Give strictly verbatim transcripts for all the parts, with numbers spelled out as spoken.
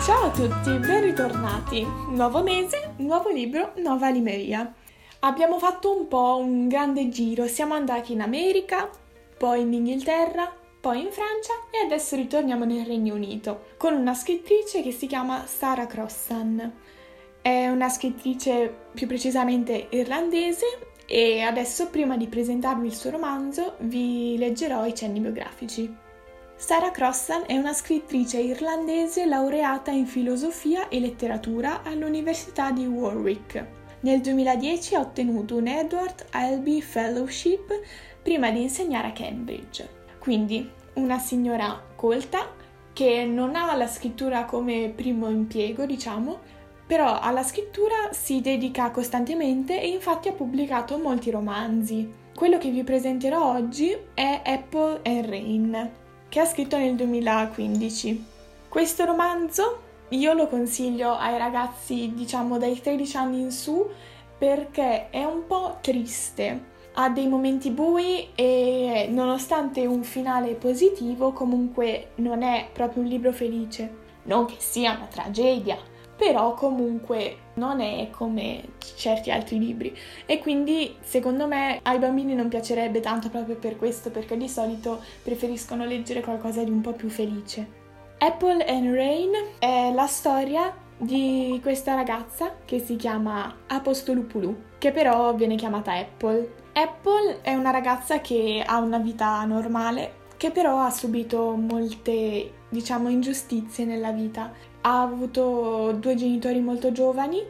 Ciao a tutti, ben ritornati. Nuovo mese, nuovo libro, nuova Limeria. Abbiamo fatto un po' un grande giro, siamo andati in America, poi in Inghilterra, poi in Francia e adesso ritorniamo nel Regno Unito con una scrittrice che si chiama Sarah Crossan. È una scrittrice più precisamente irlandese e adesso, prima di presentarvi il suo romanzo, vi leggerò i cenni biografici. Sarah Crossan è una scrittrice irlandese laureata in filosofia e letteratura all'Università di Warwick. Nel duemiladieci ha ottenuto un Edward Albee Fellowship prima di insegnare a Cambridge. Quindi una signora colta che non ha la scrittura come primo impiego, diciamo, però alla scrittura si dedica costantemente e infatti ha pubblicato molti romanzi. Quello che vi presenterò oggi è Apple and Rain, che ha scritto nel duemilaquindici. Questo romanzo io lo consiglio ai ragazzi, diciamo, dai tredici anni in su, perché è un po' triste. Ha dei momenti bui e, nonostante un finale positivo, comunque non è proprio un libro felice. Non che sia una tragedia, però comunque non è come certi altri libri. E quindi, secondo me, ai bambini non piacerebbe tanto proprio per questo, perché di solito preferiscono leggere qualcosa di un po' più felice. Apple and Rain è la storia di questa ragazza che si chiama Apostolupulu, che però viene chiamata Apple. Apple è una ragazza che ha una vita normale, che però ha subito molte, diciamo, ingiustizie nella vita. Ha avuto due genitori molto giovani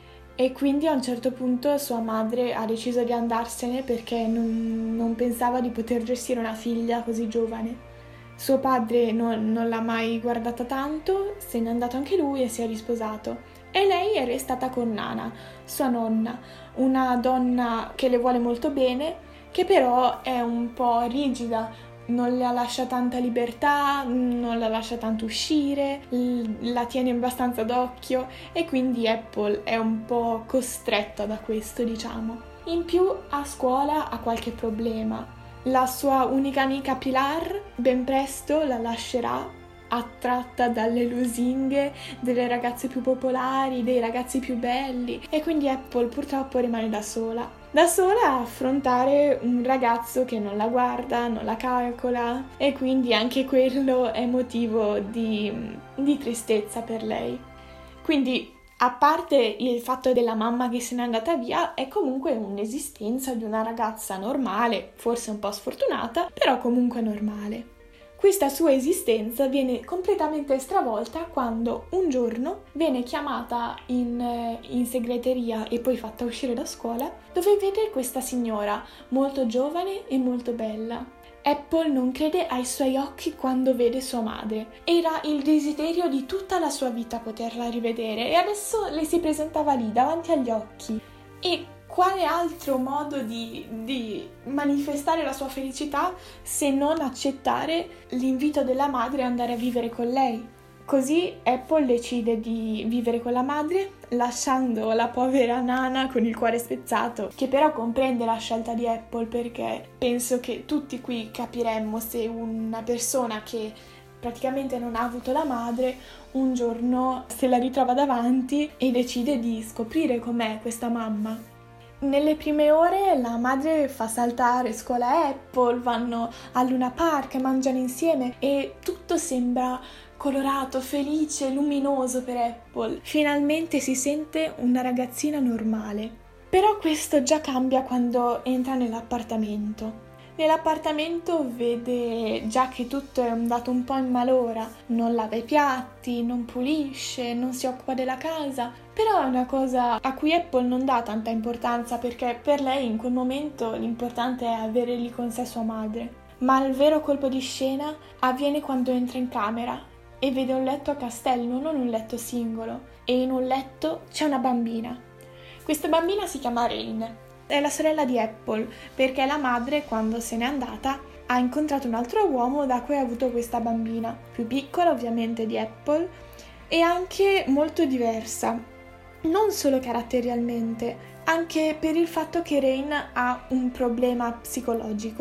e quindi a un certo punto sua madre ha deciso di andarsene perché non, non pensava di poter gestire una figlia così giovane. Suo padre non, non l'ha mai guardata tanto, se n'è andato anche lui e si è risposato. E lei è restata con Nana, sua nonna, una donna che le vuole molto bene, che però è un po' rigida, non la lascia tanta libertà, non la lascia tanto uscire, la tiene abbastanza d'occhio e quindi Apple è un po' costretta da questo, diciamo. In più a scuola ha qualche problema. La sua unica amica Pilar ben presto la lascerà, attratta dalle lusinghe delle ragazze più popolari, dei ragazzi più belli, e quindi Apple purtroppo rimane da sola. Da sola a affrontare un ragazzo che non la guarda, non la calcola, e quindi anche quello è motivo di, di tristezza per lei. Quindi, a parte il fatto della mamma che se n'è andata via, è comunque un'esistenza di una ragazza normale, forse un po' sfortunata, però comunque normale. Questa sua esistenza viene completamente stravolta quando un giorno viene chiamata in, in segreteria e poi fatta uscire da scuola, dove vede questa signora molto giovane e molto bella. Apple non crede ai suoi occhi quando vede sua madre. Era il desiderio di tutta la sua vita poterla rivedere e adesso le si presentava lì davanti agli occhi. E quale altro modo di, di manifestare la sua felicità se non accettare l'invito della madre e andare a vivere con lei? Così Apple decide di vivere con la madre, lasciando la povera Nana con il cuore spezzato, che però comprende la scelta di Apple, perché penso che tutti qui capiremmo se una persona che praticamente non ha avuto la madre un giorno se la ritrova davanti e decide di scoprire com'è questa mamma. Nelle prime ore la madre fa saltare scuola Apple, vanno al Luna Park, mangiano insieme e tutto sembra colorato, felice, luminoso per Apple. Finalmente si sente una ragazzina normale. Però questo già cambia quando entra nell'appartamento. Nell'appartamento vede già che tutto è andato un po' in malora, non lava i piatti, non pulisce, non si occupa della casa, però è una cosa a cui Apple non dà tanta importanza perché per lei in quel momento l'importante è avere lì con sé sua madre. Ma il vero colpo di scena avviene quando entra in camera e vede un letto a castello, non un letto singolo, e in un letto c'è una bambina. Questa bambina si chiama Rain. È la sorella di Apple, perché la madre, quando se n'è andata, ha incontrato un altro uomo da cui ha avuto questa bambina, più piccola ovviamente di Apple, e anche molto diversa, non solo caratterialmente, anche per il fatto che Rain ha un problema psicologico.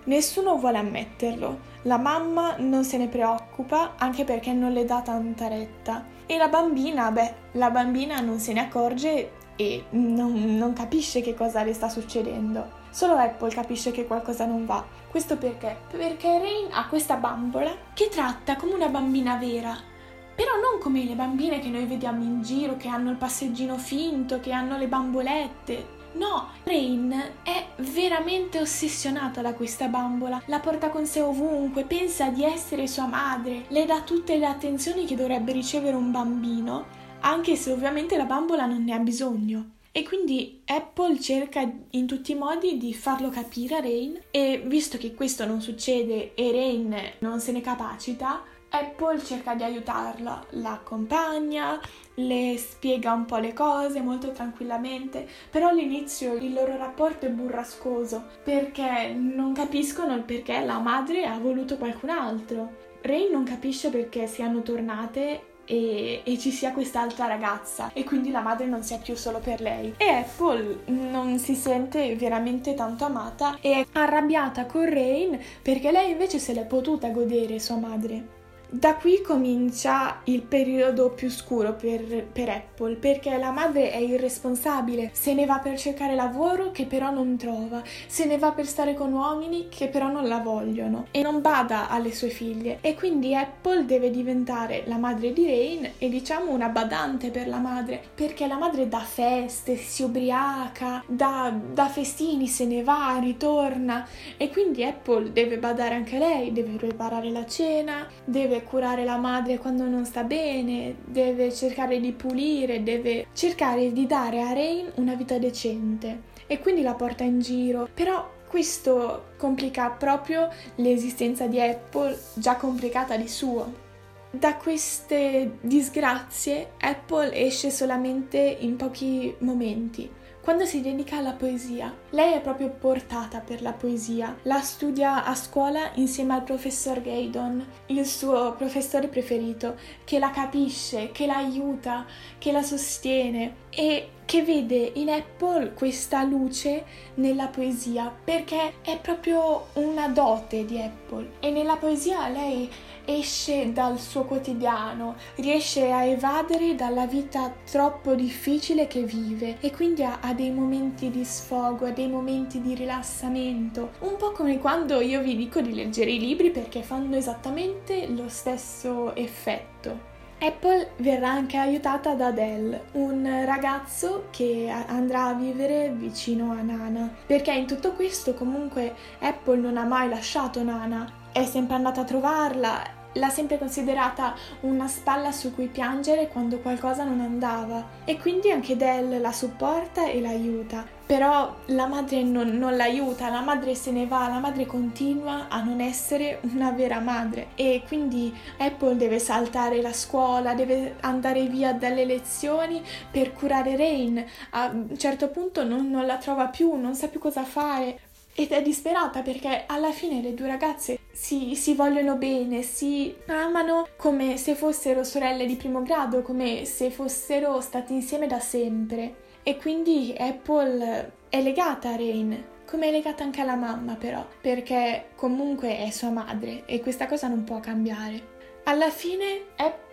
Nessuno vuole ammetterlo, la mamma non se ne preoccupa anche perché non le dà tanta retta e la bambina, beh, la bambina non se ne accorge e non, non capisce che cosa le sta succedendo. Solo Apple capisce che qualcosa non va. Questo perché? Perché Rain ha questa bambola che tratta come una bambina vera, però non come le bambine che noi vediamo in giro, che hanno il passeggino finto, che hanno le bambolette. No, Rain è veramente ossessionata da questa bambola, la porta con sé ovunque, pensa di essere sua madre, le dà tutte le attenzioni che dovrebbe ricevere un bambino, anche se ovviamente la bambola non ne ha bisogno. E quindi Apple cerca in tutti i modi di farlo capire a Rain e visto che questo non succede e Rain non se ne capacita, Apple cerca di aiutarla, la accompagna, le spiega un po' le cose molto tranquillamente, però all'inizio il loro rapporto è burrascoso perché non capiscono il perché la madre ha voluto qualcun altro. Rain non capisce perché siano tornate e, e ci sia quest'altra ragazza e quindi la madre non sia più solo per lei. E Apple non si sente veramente tanto amata e è arrabbiata con Rain perché lei invece se l'è potuta godere sua madre. Da qui comincia il periodo più scuro per, per Apple, perché la madre è irresponsabile, se ne va per cercare lavoro che però non trova, se ne va per stare con uomini che però non la vogliono e non bada alle sue figlie e quindi Apple deve diventare la madre di Rain e diciamo una badante per la madre, perché la madre dà feste, si ubriaca, dà, dà festini, se ne va, ritorna e quindi Apple deve badare anche lei, deve preparare la cena, deve curare la madre quando non sta bene, deve cercare di pulire, deve cercare di dare a Rain una vita decente e quindi la porta in giro. Però questo complica proprio l'esistenza di Apple, già complicata di suo. Da queste disgrazie Apple esce solamente in pochi momenti. Quando si dedica alla poesia, lei è proprio portata per la poesia. La studia a scuola insieme al professor Gaydon, il suo professore preferito, che la capisce, che la aiuta, che la sostiene e che vede in Apple questa luce nella poesia, perché è proprio una dote di Apple. E nella poesia lei esce dal suo quotidiano, riesce a evadere dalla vita troppo difficile che vive e quindi ha, ha dei momenti di sfogo, ha dei momenti di rilassamento, un po' come quando io vi dico di leggere i libri perché fanno esattamente lo stesso effetto. Apple verrà anche aiutata da Dell, un ragazzo che andrà a vivere vicino a Nana, perché in tutto questo comunque Apple non ha mai lasciato Nana, è sempre andata a trovarla, l'ha sempre considerata una spalla su cui piangere quando qualcosa non andava e quindi anche Dell la supporta e l'aiuta. Però la madre non, non l'aiuta, la madre se ne va, la madre continua a non essere una vera madre e quindi Apple deve saltare la scuola, deve andare via dalle lezioni per curare Rain. A un certo punto non, non la trova più, non sa più cosa fare. Ed è disperata perché alla fine le due ragazze si, si vogliono bene, si amano come se fossero sorelle di primo grado, come se fossero state insieme da sempre. E quindi Apple è legata a Rain, come è legata anche alla mamma però, perché comunque è sua madre e questa cosa non può cambiare. Alla fine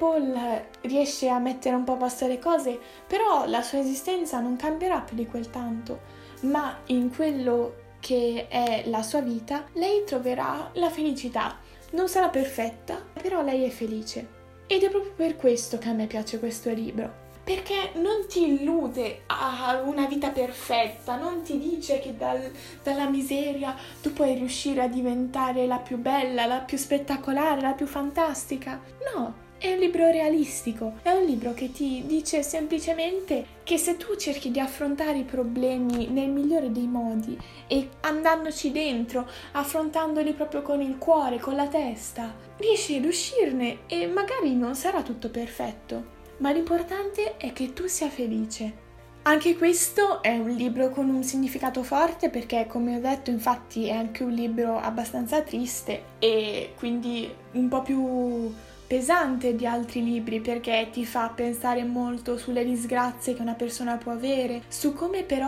Apple riesce a mettere un po' a posto le cose, però la sua esistenza non cambierà più di quel tanto, ma in quello che è la sua vita, lei troverà la felicità. Non sarà perfetta, però lei è felice. Ed è proprio per questo che a me piace questo libro. Perché non ti illude a una vita perfetta, non ti dice che dal, dalla miseria tu puoi riuscire a diventare la più bella, la più spettacolare, la più fantastica. No! È un libro realistico, è un libro che ti dice semplicemente che se tu cerchi di affrontare i problemi nel migliore dei modi e andandoci dentro, affrontandoli proprio con il cuore, con la testa, riesci ad uscirne e magari non sarà tutto perfetto, ma l'importante è che tu sia felice. Anche questo è un libro con un significato forte perché, come ho detto, infatti è anche un libro abbastanza triste e quindi un po' più pesante di altri libri perché ti fa pensare molto sulle disgrazie che una persona può avere, su come però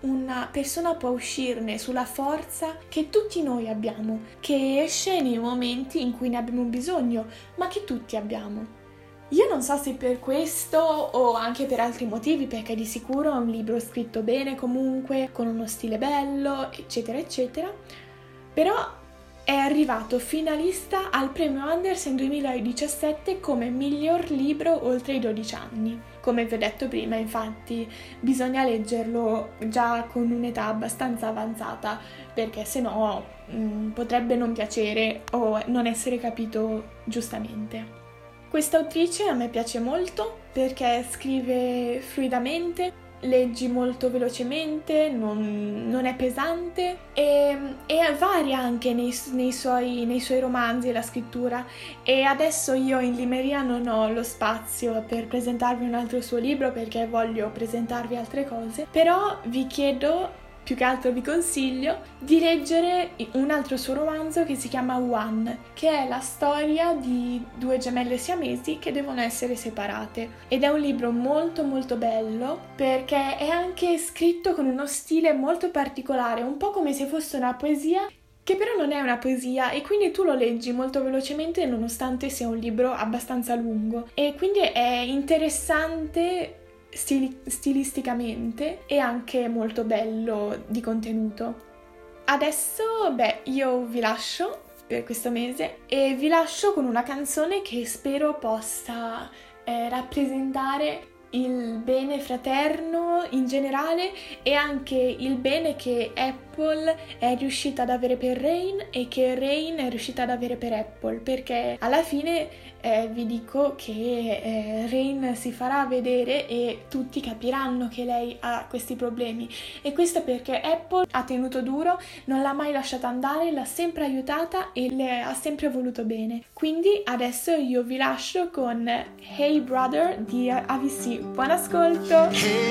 una persona può uscirne sulla forza che tutti noi abbiamo, che esce nei momenti in cui ne abbiamo bisogno, ma che tutti abbiamo. Io non so se per questo o anche per altri motivi, perché di sicuro è un libro scritto bene comunque, con uno stile bello, eccetera, eccetera, però è arrivato finalista al premio Andersen duemiladiciassette come miglior libro oltre i dodici anni. Come vi ho detto prima, infatti, bisogna leggerlo già con un'età abbastanza avanzata, perché sennò mh, potrebbe non piacere o non essere capito giustamente. Questa autrice a me piace molto perché scrive fluidamente, leggi molto velocemente, non, non è pesante e, e varia anche nei, nei, suoi, nei suoi romanzi e la scrittura. E adesso io in libreria non ho lo spazio per presentarvi un altro suo libro perché voglio presentarvi altre cose, però vi chiedo, più che altro vi consiglio di leggere un altro suo romanzo che si chiama One, che è la storia di due gemelle siamesi che devono essere separate, ed è un libro molto molto bello perché è anche scritto con uno stile molto particolare, un po' come se fosse una poesia che però non è una poesia, e quindi tu lo leggi molto velocemente nonostante sia un libro abbastanza lungo, e quindi è interessante Stili- stilisticamente e anche molto bello di contenuto. Adesso, beh, io vi lascio per questo mese e vi lascio con una canzone che spero possa eh, rappresentare il bene fraterno in generale e anche il bene che Apple è riuscita ad avere per Rain e che Rain è riuscita ad avere per Apple, perché alla fine eh, vi dico che eh, Rain si farà vedere e tutti capiranno che lei ha questi problemi, e questo perché Apple ha tenuto duro, non l'ha mai lasciata andare, l'ha sempre aiutata e le ha sempre voluto bene. Quindi adesso io vi lascio con Hey Brother di A V C. Buon ascolto!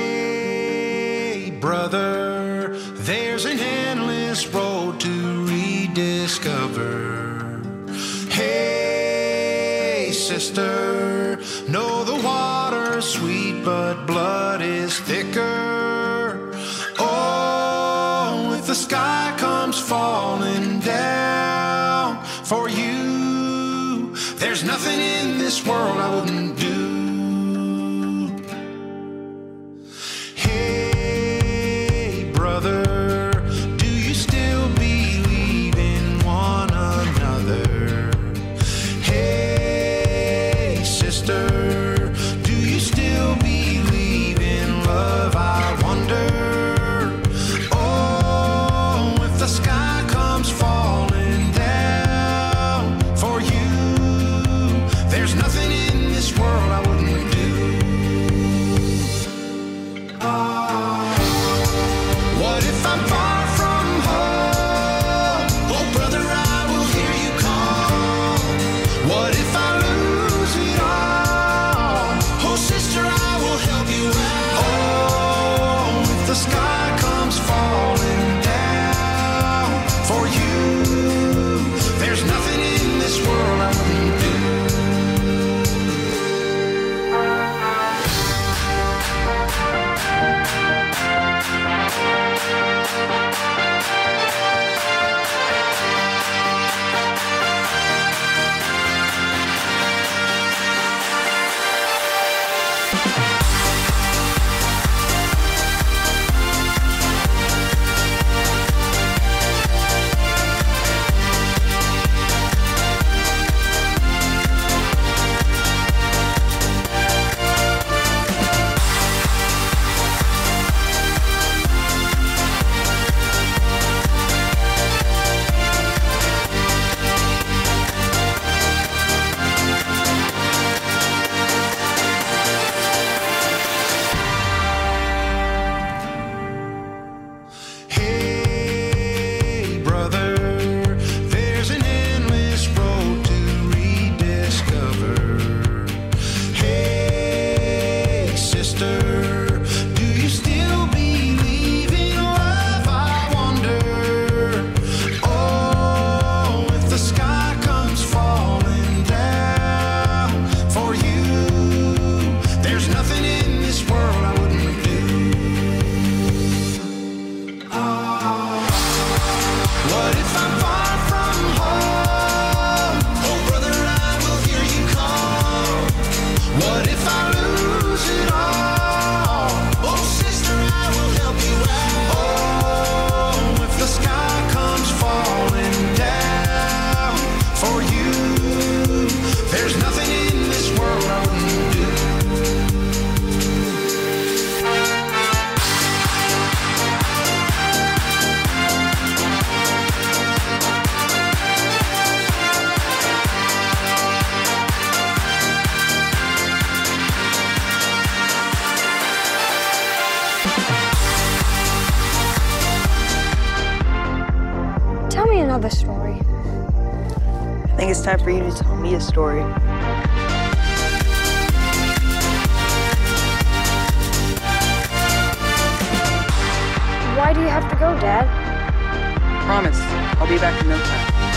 Hey brother, there's an endless road to rediscover. Hey sister, know the water's sweet but blood is thicker. Oh, if the sky comes falling down for you, there's nothing in this world I wouldn't do. another story. I think it's time for you to tell me a story. Why do you have to go, Dad? Promise, I'll be back in no time.